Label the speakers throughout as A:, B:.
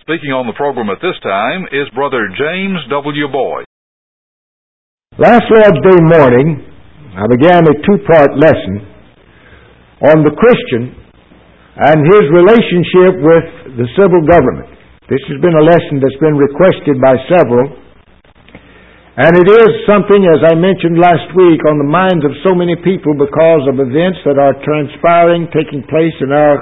A: Speaking on the program at this time is Brother James W. Boyd.
B: Last Lord's Day morning, I began a two-part lesson on the Christian and his relationship with the civil government. This has been a lesson that's been requested by several, and it is something, as I mentioned last week, on the minds of so many people because of events that are transpiring, taking place in our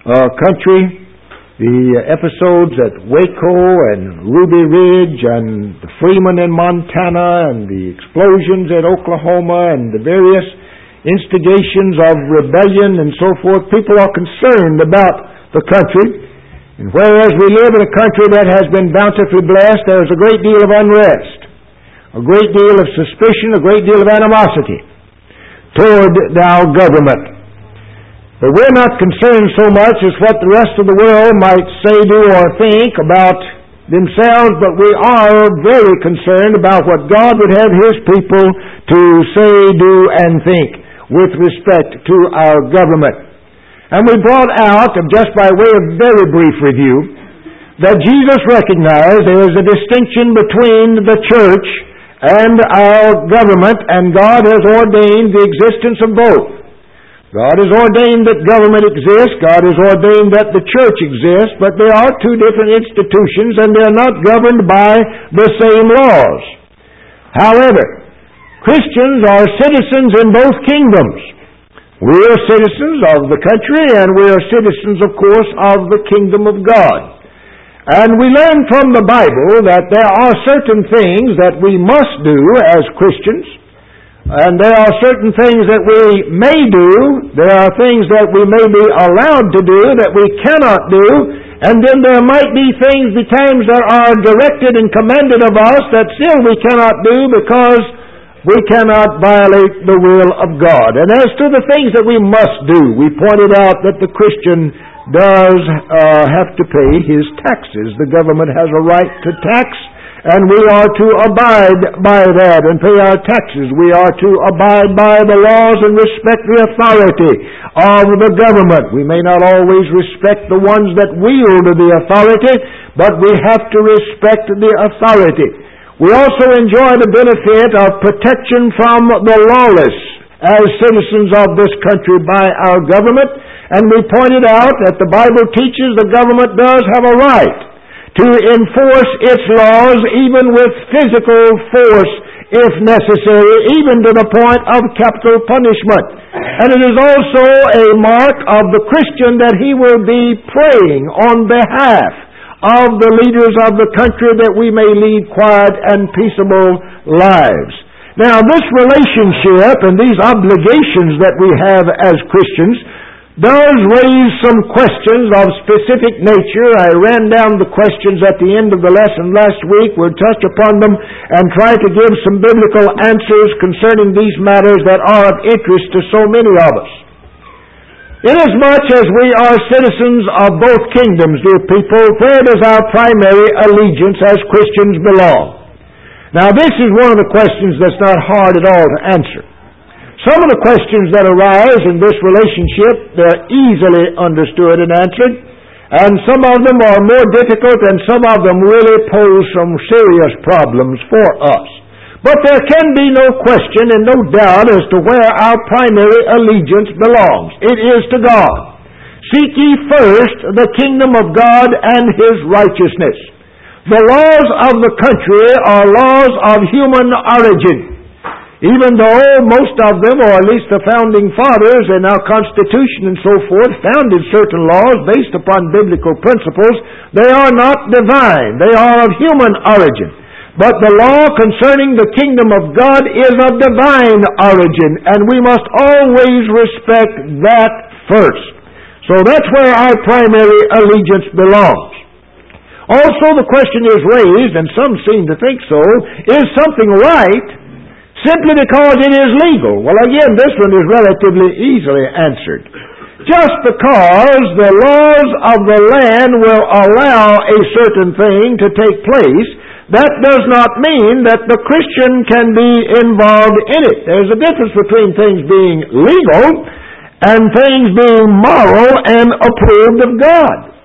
B: country. The episodes at Waco and Ruby Ridge and the Freeman in Montana and the explosions at Oklahoma and the various instigations of rebellion and so forth. People are concerned about the country. And whereas we live in a country that has been bountifully blessed, there is a great deal of unrest, a great deal of suspicion, a great deal of animosity toward our government. But we're not concerned so much as what the rest of the world might say, do, or think about themselves, but we are very concerned about what God would have His people to say, do, and think with respect to our government. And we brought out, just by way of very brief review, that Jesus recognized there is a distinction between the church and our government, and God has ordained the existence of both. God has ordained that government exists, God has ordained that the church exists, but there are two different institutions and they are not governed by the same laws. However, Christians are citizens in both kingdoms. We are citizens of the country and we are citizens, of course, of the kingdom of God. And we learn from the Bible that there are certain things that we must do as Christians, and there are certain things that we may do, there are things that we may be allowed to do that we cannot do, and then there might be things, the times that are directed and commanded of us that still we cannot do because we cannot violate the will of God. And as to the things that we must do, we pointed out that the Christian does have to pay his taxes. The government has a right to tax, and we are to abide by that and pay our taxes. We are to abide by the laws and respect the authority of the government. We may not always respect the ones that wield the authority, but we have to respect the authority. We also enjoy the benefit of protection from the lawless as citizens of this country by our government, and we pointed out that the Bible teaches the government does have a right to enforce its laws even with physical force if necessary, even to the point of capital punishment. And it is also a mark of the Christian that he will be praying on behalf of the leaders of the country that we may lead quiet and peaceable lives. Now, this relationship and these obligations that we have as Christians does raise some questions of specific nature. I ran down the questions at the end of the lesson last week. We'll touch upon them and try to give some biblical answers concerning these matters that are of interest to so many of us. Inasmuch as we are citizens of both kingdoms, dear people, where does our primary allegiance as Christians belong? Now, this is one of the questions that's not hard at all to answer. Some of the questions that arise in this relationship, they're easily understood and answered, and some of them are more difficult, and some of them really pose some serious problems for us. But there can be no question and no doubt as to where our primary allegiance belongs. It is to God. Seek ye first the kingdom of God and His righteousness. The laws of the country are laws of human origin. Even though most of them, or at least the founding fathers in our Constitution and so forth, founded certain laws based upon biblical principles, they are not divine. They are of human origin. But the law concerning the kingdom of God is of divine origin, and we must always respect that first. So that's where our primary allegiance belongs. Also, the question is raised, and some seem to think so, is something right simply because it is legal? Well, again, this one is relatively easily answered. Just because the laws of the land will allow a certain thing to take place, that does not mean that the Christian can be involved in it. There's a difference between things being legal and things being moral and approved of God.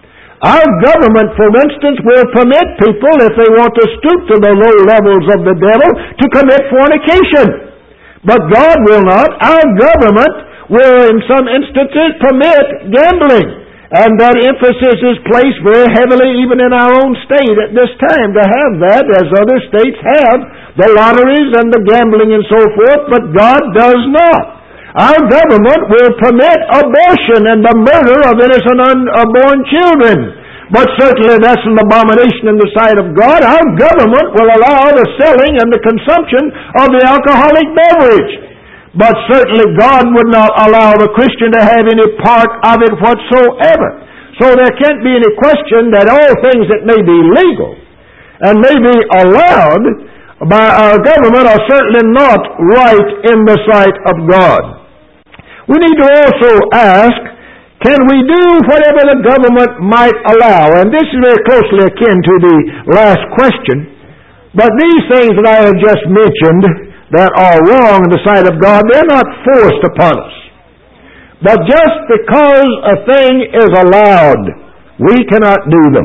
B: Our government, for instance, will permit people, if they want to stoop to the low levels of the devil, to commit fornication. But God will not. Our government will, in some instances, permit gambling. And that emphasis is placed very heavily even in our own state at this time to have that, as other states have, the lotteries and the gambling and so forth, but God does not. Our government will permit abortion and the murder of innocent unborn children. But certainly that's an abomination in the sight of God. Our government will allow the selling and the consumption of the alcoholic beverage. But certainly God would not allow the Christian to have any part of it whatsoever. So there can't be any question that all things that may be legal and may be allowed by our government are certainly not right in the sight of God. We need to also ask, can we do whatever the government might allow? And this is very closely akin to the last question. But these things that I have just mentioned that are wrong in the sight of God, they're not forced upon us. But just because a thing is allowed, we cannot do them.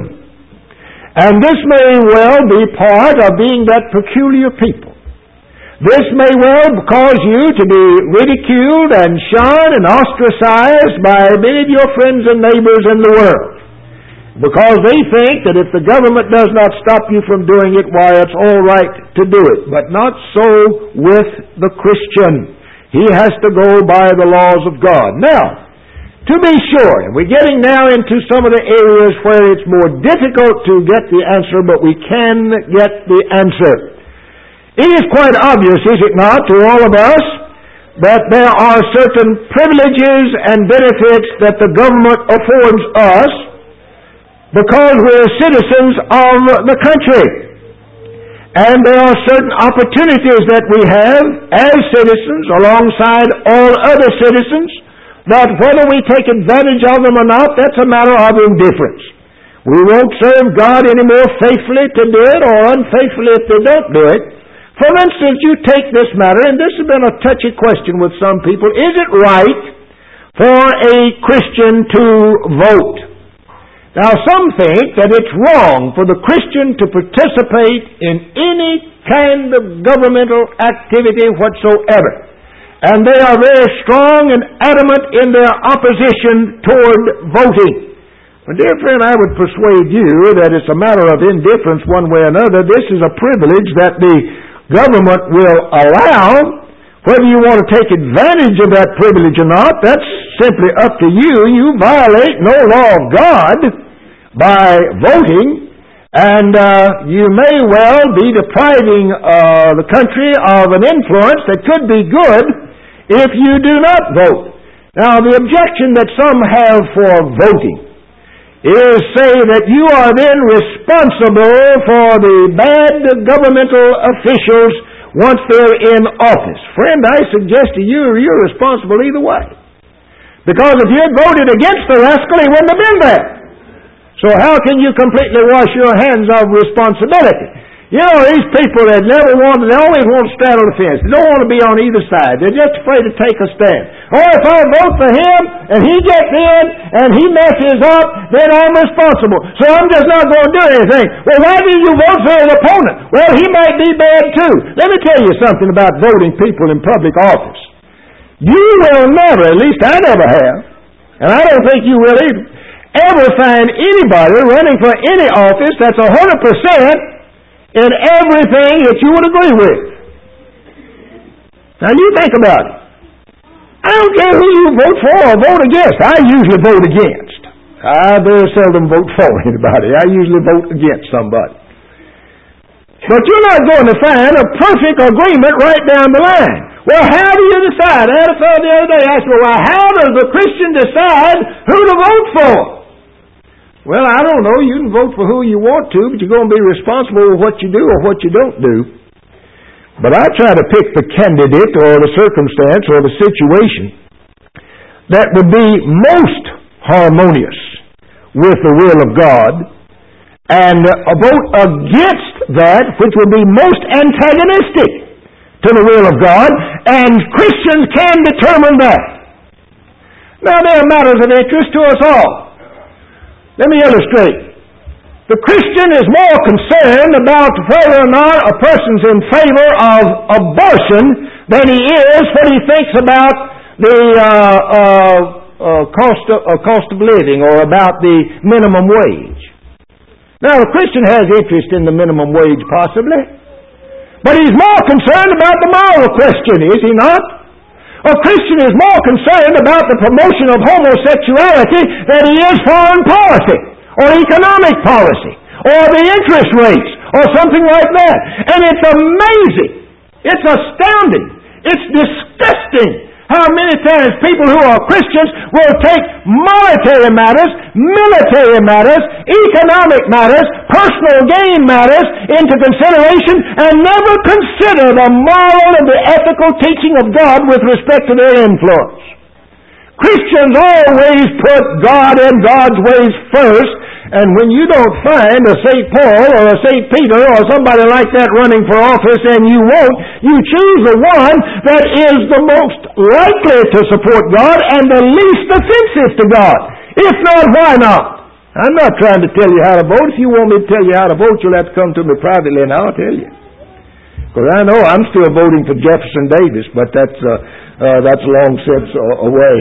B: And this may well be part of being that peculiar people. This may well cause you to be ridiculed and shunned and ostracized by many of your friends and neighbors in the world. Because they think that if the government does not stop you from doing it, why, it's all right to do it. But not so with the Christian. He has to go by the laws of God. Now, to be sure, and we're getting now into some of the areas where it's more difficult to get the answer, but we can get the answer. It is quite obvious, is it not, to all of us, that there are certain privileges and benefits that the government affords us because we're citizens of the country. And there are certain opportunities that we have as citizens alongside all other citizens that whether we take advantage of them or not, that's a matter of indifference. We won't serve God any more faithfully to do it or unfaithfully if they don't do it. For instance, you take this matter, and this has been a touchy question with some people. Is it right for a Christian to vote? Now, some think that it's wrong for the Christian to participate in any kind of governmental activity whatsoever. And they are very strong and adamant in their opposition toward voting. My dear friend, I would persuade you that it's a matter of indifference one way or another. This is a privilege that the government will allow. Whether you want to take advantage of that privilege or not, that's simply up to you. You violate no law of God by voting, and you may well be depriving the country of an influence that could be good if you do not vote. Now, the objection that some have for voting is say that you are then responsible for the bad governmental officials once they're in office. Friend, I suggest to you you're responsible either way. Because if you had voted against the rascal, he wouldn't have been there. So how can you completely wash your hands of responsibility? You know, these people that they always want to stand on the fence. They don't want to be on either side. They're just afraid to take a stand. Oh, if I vote for him and he gets in and he messes up, then I'm responsible. So I'm just not going to do anything. Well, why do you vote for an opponent? Well, he might be bad too. Let me tell you something about voting people in public office. You will never, at least I never have, and I don't think you will either, ever find anybody running for any office that's 100% in everything that you would agree with. Now you think about it. I don't care who you vote for or vote against. I usually vote against. I very seldom vote for anybody. I usually vote against somebody. But you're not going to find a perfect agreement right down the line. Well, how do you decide? I had a fellow the other day ask me, well, how does the Christian decide who to vote for? Well, I don't know. You can vote for who you want to, but you're going to be responsible for what you do or what you don't do. But I try to pick the candidate or the circumstance or the situation that would be most harmonious with the will of God and vote against that which would be most antagonistic to the will of God, and Christians can determine that. Now, there are matters of interest to us all. Let me illustrate. The Christian is more concerned about whether or not a person's in favor of abortion than he is when he thinks about the cost of living or about the minimum wage. Now, the Christian has interest in the minimum wage, possibly, but he's more concerned about the moral question, is he not? A Christian is more concerned about the promotion of homosexuality than he is foreign policy, or economic policy, or the interest rates, or something like that. And it's amazing, it's astounding, it's disgusting how many times people who are Christians will take monetary matters, military matters, economic matters, personal gain matters into consideration and never consider the moral and the ethical teaching of God with respect to their influence. Christians always put God and God's ways first, and when you don't find a St. Paul or a St. Peter or somebody like that running for office, and you won't, you choose the one that is the most likely to support God and the least offensive to God. If not, why not? I'm not trying to tell you how to vote. If you want me to tell you how to vote, you'll have to come to me privately and I'll tell you. Because I know I'm still voting for Jefferson Davis, but that's long since away.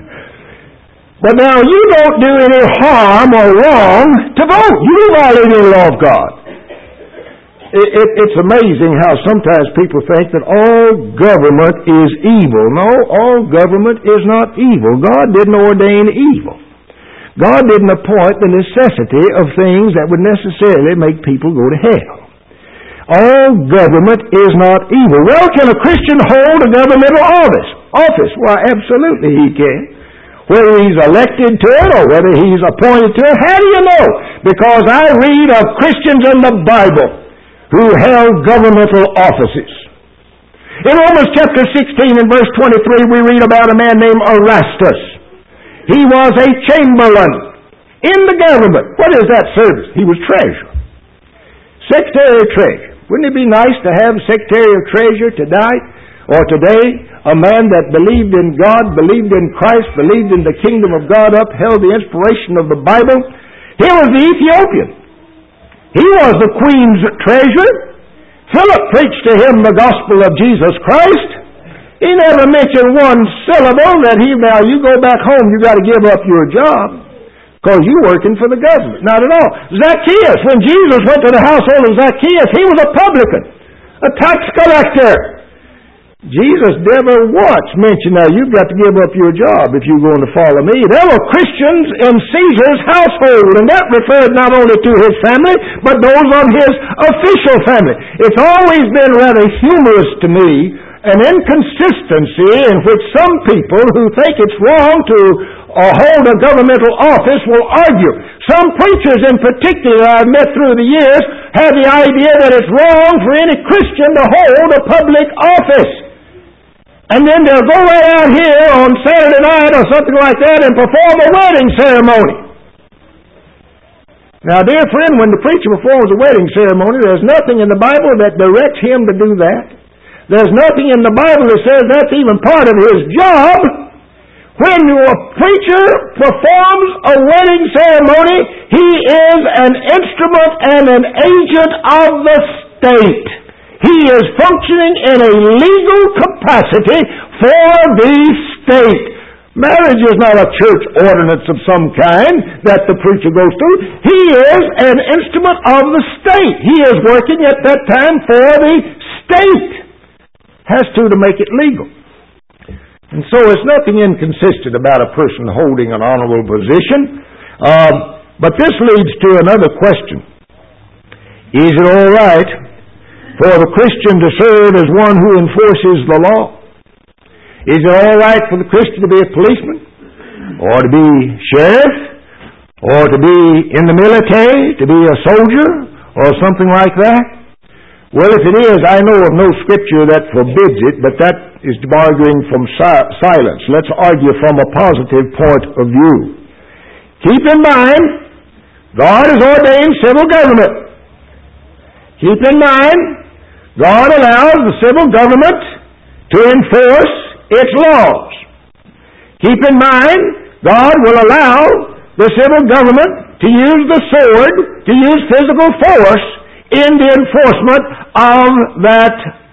B: But now, you don't do any harm or wrong to vote. You violate the law of God. It's amazing how sometimes people think that all government is evil. No, all government is not evil. God didn't ordain evil. God didn't appoint the necessity of things that would necessarily make people go to hell. All government is not evil. Well, can a Christian hold a governmental office? Why, absolutely he can. Whether he's elected to it or whether he's appointed to it, how do you know? Because I read of Christians in the Bible who held governmental offices. In Romans chapter 16 and verse 23, we read about a man named Erastus. He was a chamberlain in the government. What is that service? He was treasurer. Secretary of Treasury. Wouldn't it be nice to have Secretary of Treasury tonight or today? A man that believed in God, believed in Christ, believed in the kingdom of God, upheld the inspiration of the Bible. He was the Ethiopian. He was the queen's treasurer. Philip preached to him the gospel of Jesus Christ. He never mentioned one syllable that now you go back home, you got to give up your job because you're working for the government. Not at all. Zacchaeus, when Jesus went to the household of Zacchaeus, he was a publican, a tax collector. Jesus never once mentioned, now you've got to give up your job if you're going to follow me. There were Christians in Caesar's household, and that referred not only to his family, but those of his official family. It's always been rather humorous to me, an inconsistency in which some people who think it's wrong to hold a governmental office will argue. Some preachers in particular I've met through the years have the idea that it's wrong for any Christian to hold a public office. And then they'll go right out here on Saturday night or something like that and perform a wedding ceremony. Now, dear friend, when the preacher performs a wedding ceremony, there's nothing in the Bible that directs him to do that. There's nothing in the Bible that says that's even part of his job. When a preacher performs a wedding ceremony, he is an instrument and an agent of the state. He is functioning in a legal capacity for the state. Marriage is not a church ordinance of some kind that the preacher goes through. He is an instrument of the state. He is working at that time for the state. Has to make it legal. And so it's nothing inconsistent about a person holding an honorable position. But this leads to another question. Is it all right for the Christian to serve as one who enforces the law? Is it all right for the Christian to be a policeman? Or to be sheriff? Or to be in the military? To be a soldier? Or something like that? Well, if it is, I know of no scripture that forbids it, but that is arguing from silence. Let's argue from a positive point of view. Keep in mind, God has ordained civil government. Keep in mind, God allows the civil government to enforce its laws. Keep in mind, God will allow the civil government to use the sword, to use physical force in the enforcement of that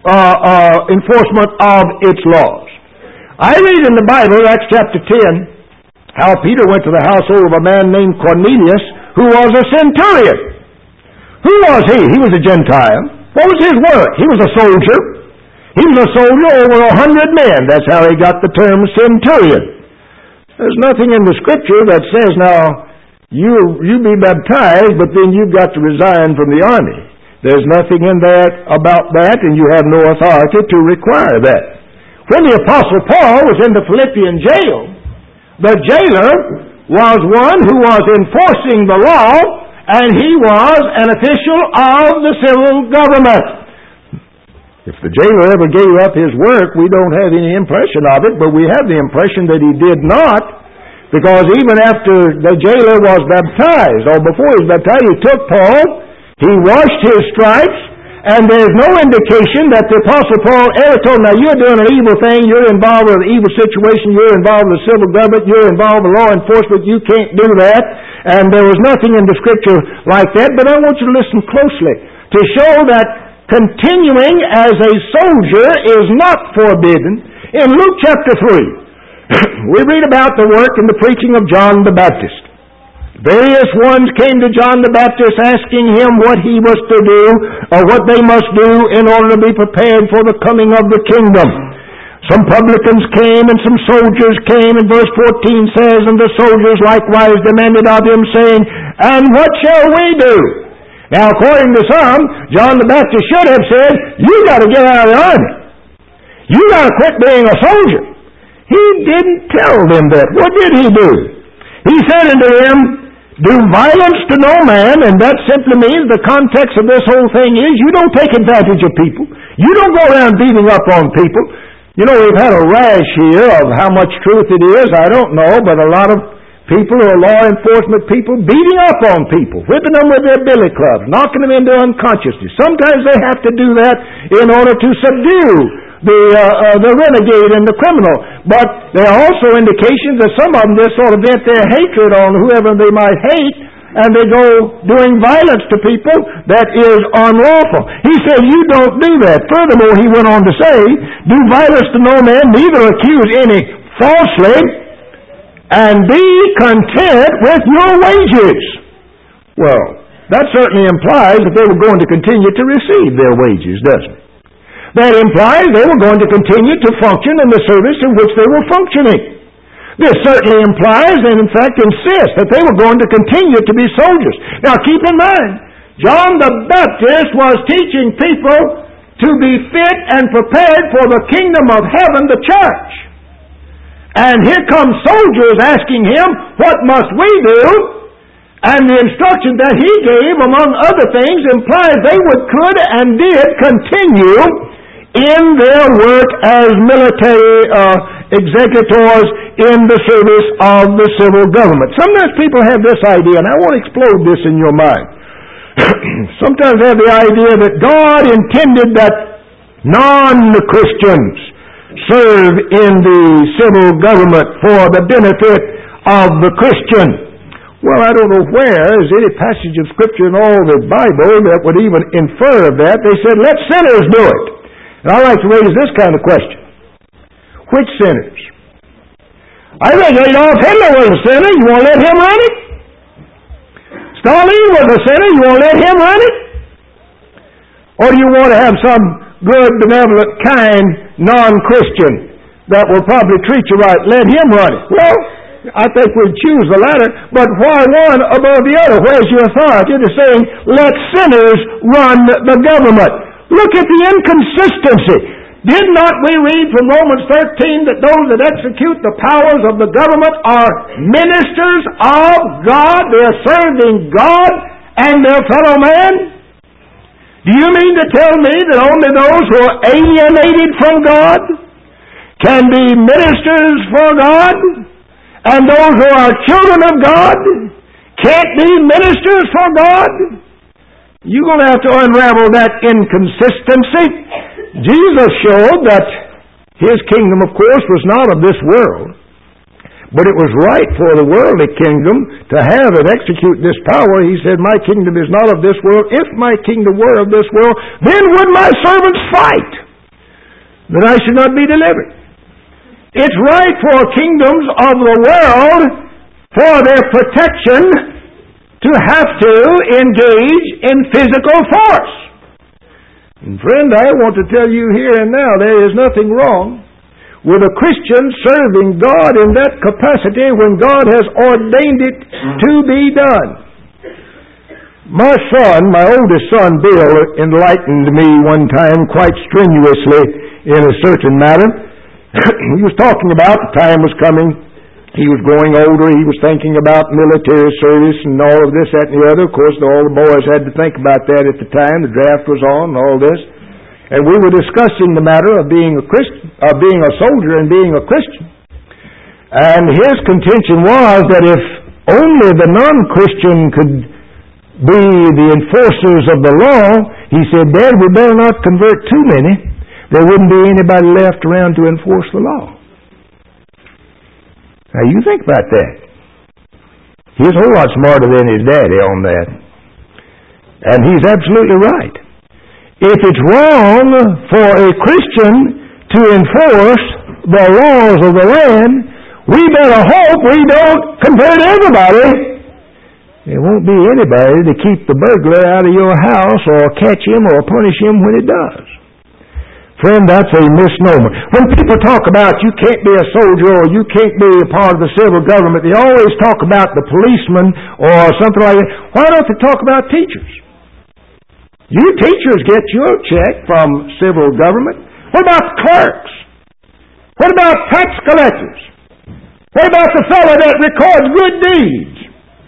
B: enforcement of its laws. I read in the Bible, Acts chapter 10, how Peter went to the household of a man named Cornelius, who was a centurion. Who was he? He was a Gentile. What was his work? He was a soldier. He was a soldier over 100 men. That's how he got the term centurion. There's nothing in the Scripture that says, now, you be baptized, but then you've got to resign from the army. There's nothing in there about that, and you have no authority to require that. When the Apostle Paul was in the Philippian jail, the jailer was one who was enforcing the law, and he was an official of the civil government. If the jailer ever gave up his work, we don't have any impression of it, but we have the impression that he did not, because even after the jailer was baptized, or before he was baptized, he took Paul, he washed his stripes, and there's no indication that the Apostle Paul ever told him, now you're doing an evil thing, you're involved with an evil situation, you're involved with the civil government, you're involved with law enforcement, you can't do that. And there was nothing in the Scripture like that, but I want you to listen closely to show that continuing as a soldier is not forbidden. In Luke chapter 3, we read about the work and the preaching of John the Baptist. Various ones came to John the Baptist asking him what he was to do, or what they must do in order to be prepared for the coming of the kingdom. Some publicans came and some soldiers came, and verse 14 says, and the soldiers likewise demanded of him, saying, and what shall we do? Now, according to some, John the Baptist should have said, you got to get out of the army. You got to quit being a soldier. He didn't tell them that. What did he do? He said unto them, do violence to no man, and that simply means the context of this whole thing is you don't take advantage of people. You don't go around beating up on people. You know, we've had a rash here of how much truth it is, I don't know, but a lot of people who are law enforcement people beating up on people, whipping them with their billy clubs, knocking them into unconsciousness. Sometimes they have to do that in order to subdue the renegade and the criminal. But there are also indications that some of them just sort of vent their hatred on whoever they might hate, and they go doing violence to people that is unlawful. He said, you don't do that. Furthermore, he went on to say, do violence to no man, neither accuse any falsely, and be content with your wages. Well, that certainly implies that they were going to continue to receive their wages, doesn't it? That implies they were going to continue to function in the service in which they were functioning. This certainly implies, and in fact insists, that they were going to continue to be soldiers. Now keep in mind, John the Baptist was teaching people to be fit and prepared for the kingdom of heaven, the church. And here come soldiers asking him, what must we do? And the instruction that he gave, among other things, implies they could and did continue in their work as military executors in the service of the civil government. Sometimes people have this idea, and I want to explode this in your mind. Sometimes they have the idea that God intended that non-Christians serve in the civil government for the benefit of the Christian. Well, I don't know where is any passage of Scripture in all the Bible that would even infer of that. They said, let sinners do it. And I'd like to raise this kind of question. Which sinners? I think Adolf Hitler was a sinner. You want to let him run it? Stalin was a sinner. You want to let him run it? Or do you want to have some good, benevolent, kind, non-Christian that will probably treat you right? Let him run it. Well, I think we'd choose the latter, but why one above the other? Where's your authority to saying, let sinners run the government? Look at the inconsistency. Did not we read from Romans 13 that those that execute the powers of the government are ministers of God? They are serving God and their fellow man? Do you mean to tell me that only those who are alienated from God can be ministers for God? And those who are children of God can't be ministers for God? You're going to have to unravel that inconsistency. Jesus showed that His kingdom, of course, was not of this world. But it was right for the worldly kingdom to have and execute this power. He said, my kingdom is not of this world. If my kingdom were of this world, then would my servants fight, that I should not be delivered. It's right for kingdoms of the world, for their protection, to have to engage in physical force. And friend, I want to tell you here and now, there is nothing wrong with a Christian serving God in that capacity when God has ordained it to be done. My oldest son, Bill, enlightened me one time quite strenuously in a certain matter. He was talking about the time was coming. He was growing older. He was thinking about military service and all of this, that, and the other. Of course, all the boys had to think about that at the time. The draft was on and all this. And we were discussing the matter of being a Christian, of being a soldier and being a Christian. And his contention was that if only the non-Christian could be the enforcers of the law, he said, Dad, we better not convert too many. There wouldn't be anybody left around to enforce the law. Now you think about that. He's a whole lot smarter than his daddy on that. And he's absolutely right. If it's wrong for a Christian to enforce the laws of the land, we better hope we don't convert everybody. There won't be anybody to keep the burglar out of your house or catch him or punish him when it does. Friend, that's a misnomer. When people talk about you can't be a soldier or you can't be a part of the civil government, they always talk about the policeman or something like that. Why don't they talk about teachers? You teachers get your check from civil government. What about clerks? What about tax collectors? What about the fellow that records good deeds?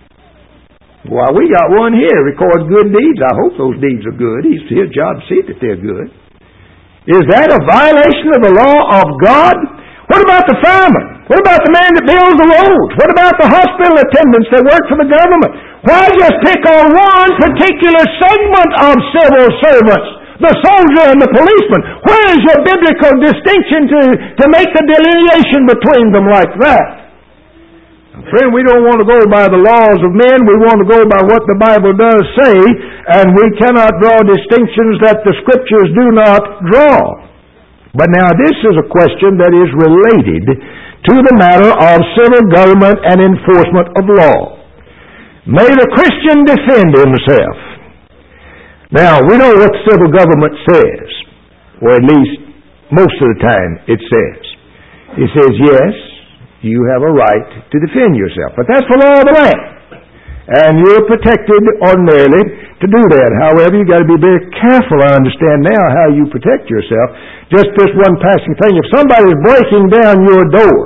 B: Why, we got one here, records good deeds. I hope those deeds are good. It's his job to see that they're good. Is that a violation of the law of God? What about the fireman? What about the man that builds the roads? What about the hospital attendants that work for the government? Why just pick on one particular segment of civil servants, the soldier and the policeman? Where is your biblical distinction to make the delineation between them like that? Friend, we don't want to go by the laws of men. We want to go by what the Bible does say, and we cannot draw distinctions that the Scriptures do not draw. But now this is a question that is related to the matter of civil government and enforcement of law. May the Christian defend himself. Now, we know what civil government says, or at least most of the time it says. It says, yes, you have a right to defend yourself. But that's the law of the land. And you're protected ordinarily to do that. However, you've got to be very careful, I understand now, how you protect yourself. Just this one passing thing. If somebody's breaking down your door,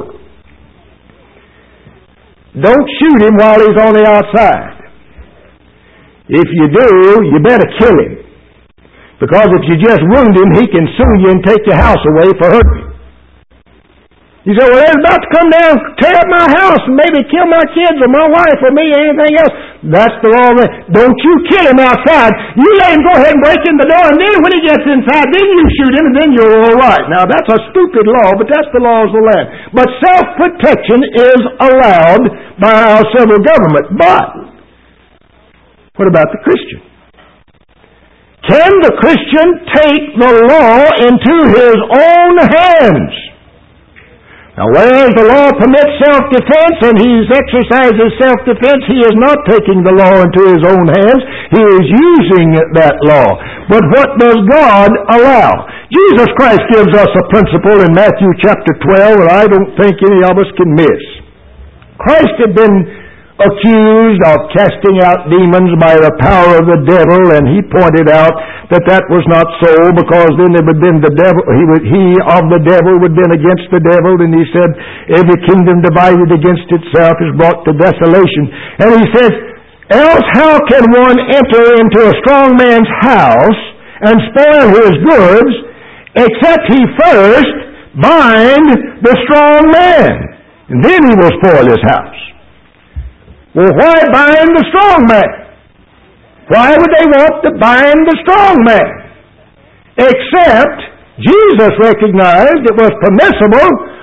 B: don't shoot him while he's on the outside. If you do, you better kill him. Because if you just wound him, he can sue you and take your house away for hurting you. You say, well, they're about to come down, tear up my house, and maybe kill my kids or my wife or me or anything else. That's the law. Don't you kill him outside. You let him go ahead and break in the door, and then when he gets inside, then you shoot him, and then you're all right. Now, that's a stupid law, but that's the laws of the land. But self-protection is allowed by our civil government. But what about the Christian? Can the Christian take the law into his own hands? Now, whereas the law permits self-defense and he exercises self-defense, he is not taking the law into his own hands. He is using that law. But what does God allow? Jesus Christ gives us a principle in Matthew chapter 12 that I don't think any of us can miss. Christ had been accused of casting out demons by the power of the devil, and he pointed out that that was not so, because then there would have been the devil, he of the devil would have been against the devil, and he said, every kingdom divided against itself is brought to desolation. And he says, else how can one enter into a strong man's house and spoil his goods, except he first bind the strong man, and then he will spoil his house. Well, why bind the strong man? Why would they want to bind the strong man? Except Jesus recognized it was permissible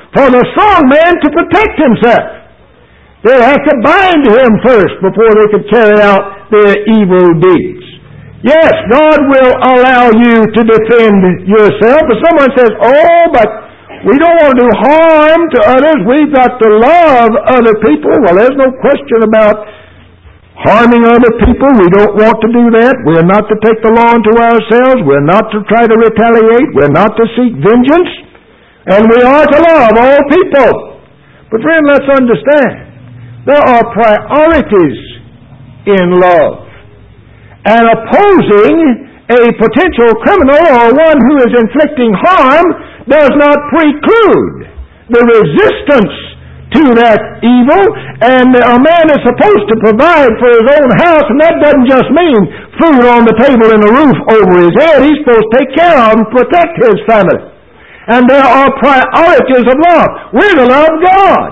B: for the strong man to protect himself. They have to bind him first before they could carry out their evil deeds. Yes, God will allow you to defend yourself. If someone says, oh, but we don't want to do harm to others, we've got to love other people. Well, there's no question about harming other people. We don't want to do that. We're not to take the law into ourselves. We're not to try to retaliate. We're not to seek vengeance. And we are to love all people. But friend, let's understand, there are priorities in love. And opposing a potential criminal or one who is inflicting harm does not preclude the resistance to that evil. And a man is supposed to provide for his own house, and that doesn't just mean food on the table and a roof over his head. He's supposed to take care of and protect his family. And there are priorities of love. We're to love God.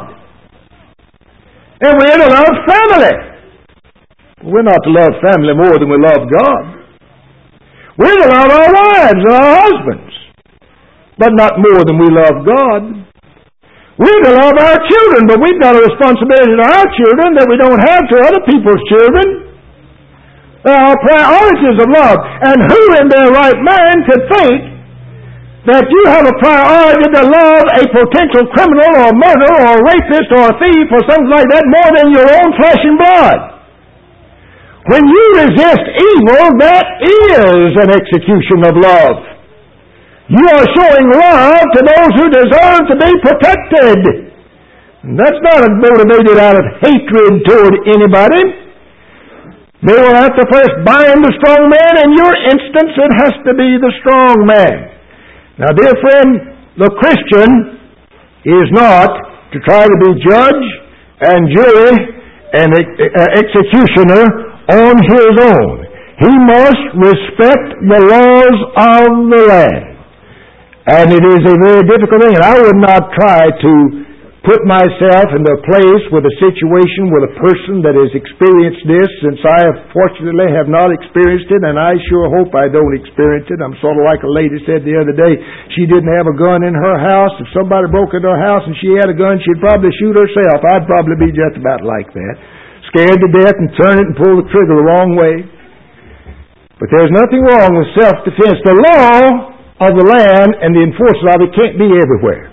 B: And we're to love family. We're not to love family more than we love God. We're to love our wives and our husbands, but not more than we love God. We're to love our children, but we've got a responsibility to our children that we don't have to other people's children. There are priorities of love. And who in their right mind could think that you have a priority to love a potential criminal or murderer or rapist or thief or something like that more than your own flesh and blood? When you resist evil, that is an execution of love. You are showing love to those who deserve to be protected. And that's not motivated out of hatred toward anybody. They will have to first bind the strong man. In your instance, it has to be the strong man. Now, dear friend, the Christian is not to try to be judge and jury and executioner on his own. He must respect the laws of the land. And it is a very difficult thing. And I would not try to put myself in a place with a situation with a person that has experienced this, since I fortunately have not experienced it, and I sure hope I don't experience it. I'm sort of like a lady said the other day. She didn't have a gun in her house. If somebody broke into her house and she had a gun, she'd probably shoot herself. I'd probably be just about like that. Scared to death and turn it and pull the trigger the wrong way. But there's nothing wrong with self-defense. The law of the land and the enforcers of it can't be everywhere.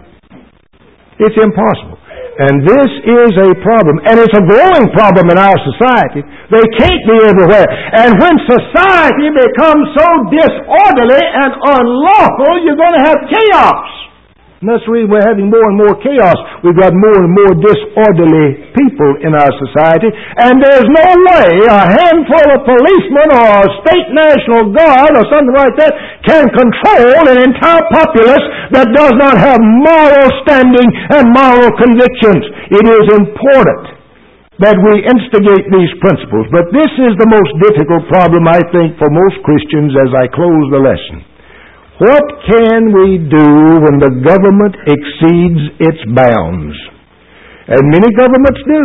B: It's impossible. And this is a problem. And it's a growing problem in our society. They can't be everywhere. And when society becomes so disorderly and unlawful, you're going to have chaos. And that's the reason we're having more and more chaos. We've got more and more disorderly people in our society. And there's no way a handful of policemen or a state national guard or something like that can control an entire populace that does not have moral standing and moral convictions. It is important that we instigate these principles. But this is the most difficult problem, I think, for most Christians as I close the lesson. What can we do when the government exceeds its bounds? And many governments do.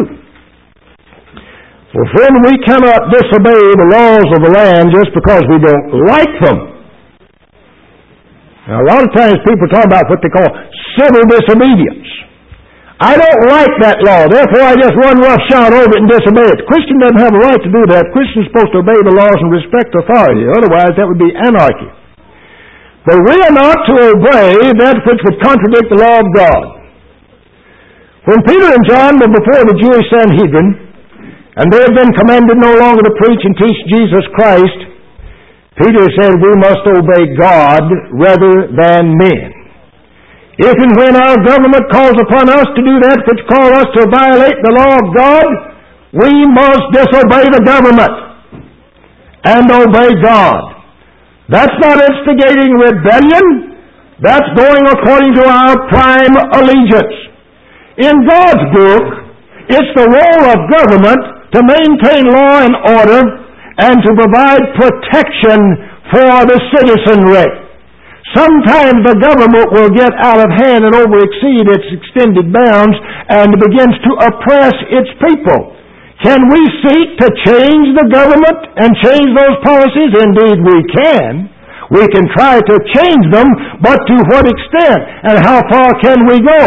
B: For friend, we cannot disobey the laws of the land just because we don't like them. Now, a lot of times people talk about what they call civil disobedience. I don't like that law, therefore I just run roughshod over it and disobey it. The Christian doesn't have a right to do that. The Christian is supposed to obey the laws and respect authority. Otherwise, that would be anarchy. But we are not to obey that which would contradict the law of God. When Peter and John were before the Jewish Sanhedrin, and they had been commanded no longer to preach and teach Jesus Christ, Peter said, we must obey God rather than men. If and when our government calls upon us to do that which calls us to violate the law of God, we must disobey the government and obey God. That's not instigating rebellion. That's going according to our prime allegiance. In God's book, it's the role of government to maintain law and order and to provide protection for the citizenry. Sometimes the government will get out of hand and overexceed its extended bounds and begins to oppress its people. Can we seek to change the government and change those policies? Indeed we can. We can try to change them, but to what extent and how far can we go?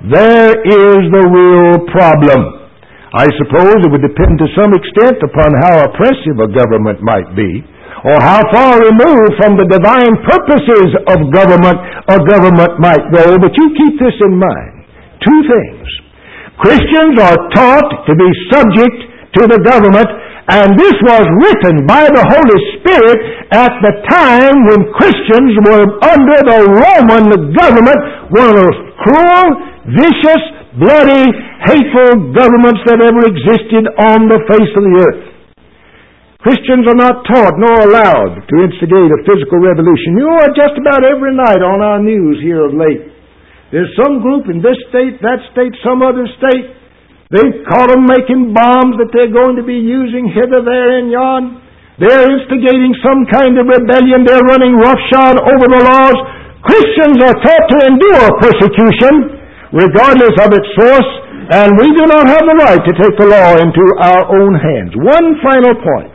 B: there is the real problem. I suppose it would depend to some extent upon how oppressive a government might be, or how far removed from the divine purposes of government a government might go. But you keep this in mind. Two things. Christians are taught to be subject to the government, and this was written by the Holy Spirit at the time when Christians were under the Roman government, one of those cruel, vicious, bloody, hateful governments that ever existed on the face of the earth. Christians are not taught nor allowed to instigate a physical revolution. You know, just about every night on our news here of late, there's some group in this state, that state, some other state. They've caught them making bombs that they're going to be using hither, there, and yon. They're instigating some kind of rebellion. They're running roughshod over the laws. Christians are taught to endure persecution, regardless of its source, and we do not have the right to take the law into our own hands. One final point.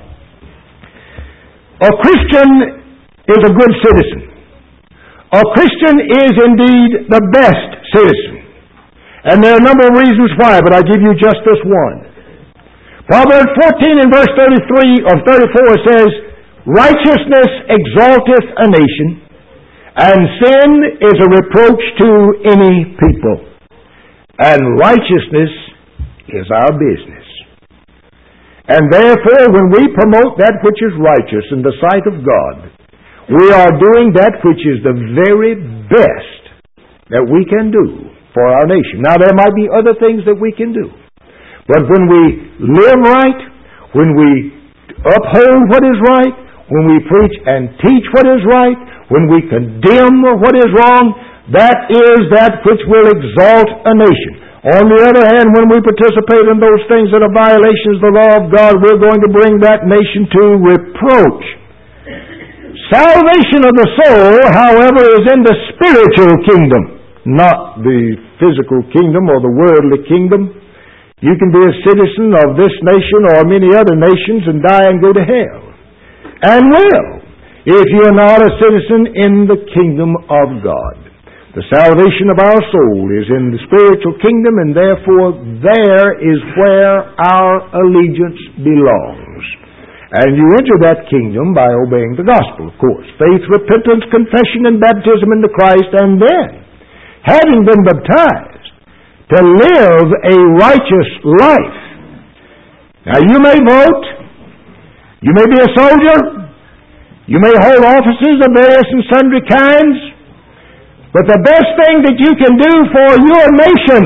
B: A Christian is a good citizen. A Christian is indeed the best citizen. And there are a number of reasons why, but I give you just this one. Proverbs 14 and verse 33 or 34 says, righteousness exalteth a nation, and sin is a reproach to any people. And righteousness is our business. And therefore, when we promote that which is righteous in the sight of God, we are doing that which is the very best that we can do for our nation. Now, there might be other things that we can do. But when we live right, when we uphold what is right, when we preach and teach what is right, when we condemn what is wrong, that is that which will exalt a nation. On the other hand, when we participate in those things that are violations of the law of God, we're going to bring that nation to reproach. Salvation of the soul, however, is in the spiritual kingdom, not the physical kingdom or the worldly kingdom. You can be a citizen of this nation or many other nations and die and go to hell. And will, if you're not a citizen in the kingdom of God. The salvation of our soul is in the spiritual kingdom, and therefore there is where our allegiance belongs. And you enter that kingdom by obeying the gospel, of course. Faith, repentance, confession, and baptism into Christ, and then, having been baptized, to live a righteous life. Now, you may vote, you may be a soldier, you may hold offices of various and sundry kinds, but the best thing that you can do for your nation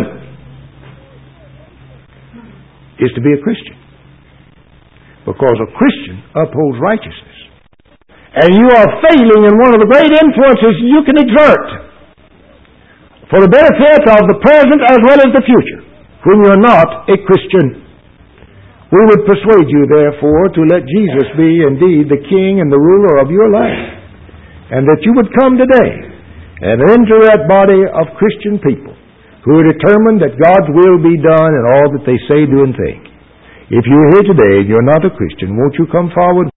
B: is to be a Christian. Because a Christian upholds righteousness. And you are failing in one of the great influences you can exert for the benefit of the present as well as the future when you're not a Christian. We would persuade you, therefore, to let Jesus be indeed the King and the ruler of your life, and that you would come today and enter that body of Christian people who are determined that God's will be done in all that they say, do, and think. If you're here today and you're not a Christian, won't you come forward